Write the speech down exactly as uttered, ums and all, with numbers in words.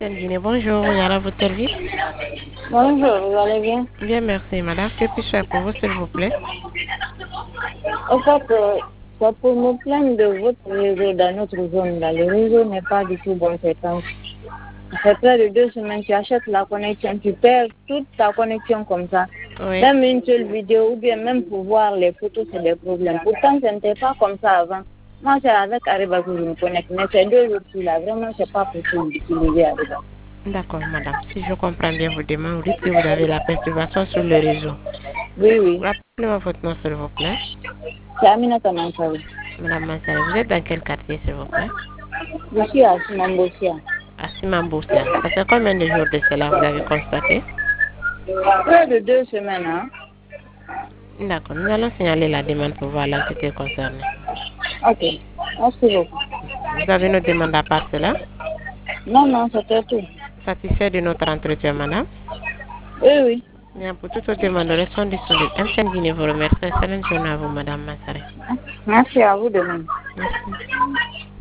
Guinée, bonjour, Yara, votre service. Bonjour, vous allez bien? Bien, merci, madame. Que puis-je faire pour vous, s'il vous plaît? En fait, euh, c'est pour me plaindre de votre réseau dans notre zone. Là. Le réseau n'est pas du tout bon ces temps. Ça fait près de deux semaines, tu achètes la connexion, tu perds toute ta connexion comme ça. Oui. Même une seule vidéo ou bien même pour voir les photos, c'est des problèmes. Pourtant, ce n'était pas comme ça avant. Moi, c'est avec Ariba que je me connecte, mais ces deux jours-ci, là, vraiment, c'est pas possible d'utiliser Ariba. D'accord, madame. Si je comprends bien vos demandes, vous dites que vous avez la perturbation sur le réseau. Oui, oui. Rappelez-moi votre nom, s'il vous plaît. C'est Aminata Mansari. Madame Mansari, vous êtes dans quel quartier, s'il vous plaît? Je suis à Simambosia. À Simambousia. Ça fait combien de jours de cela vous avez constaté? Près de deux semaines, hein? D'accord, nous allons signaler la demande pour voir l'entité concernée. Ok, merci beaucoup. Vous avez une demande à part cela? Non, non, c'était tout. Satisfait de notre entretien, madame? Oui, oui. Bien, pour toute autre demande, restons disponibles. M C N Guinée vous remercie. Excellente journée à vous, madame Mansari. Merci à vous de même. Merci.